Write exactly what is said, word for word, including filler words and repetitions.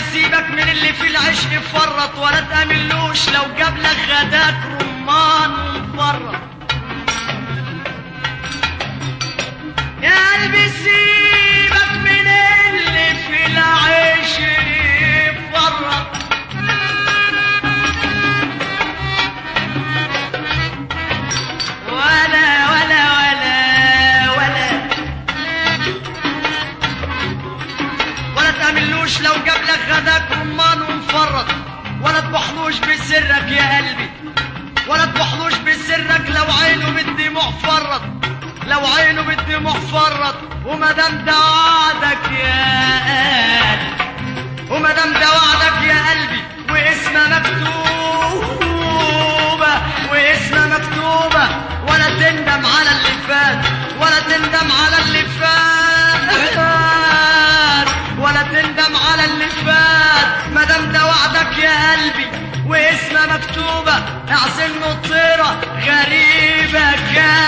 سيبك من اللي في العشق فرط، ولا تأملوش لو جاب لك غداك رمان ومفرط. يا قلبي سيبك من اللي في العشق فرط، ولا ولا ولا ولا ولا تأملوش لو جاب لك غداك رمان ومفرط، ولا تبحلوش بسرك يا قلبي، ولا تبحلوش بسرك لو عينه بالدموع فرط، لو عينه بالدموع فرط. ومادام ده وعدك يا قلبي، ومادام ده وعدك يا قلبي، واسمه مكتوبة، واسمه مكتوبة، ولا تندم على اللي فات، ولا تندم على اللي فات، ولا تندم على اللي فات. مادام ده وعدك يا قلبي واسمه مكتوبة، اعزل نطيرة غريبة كان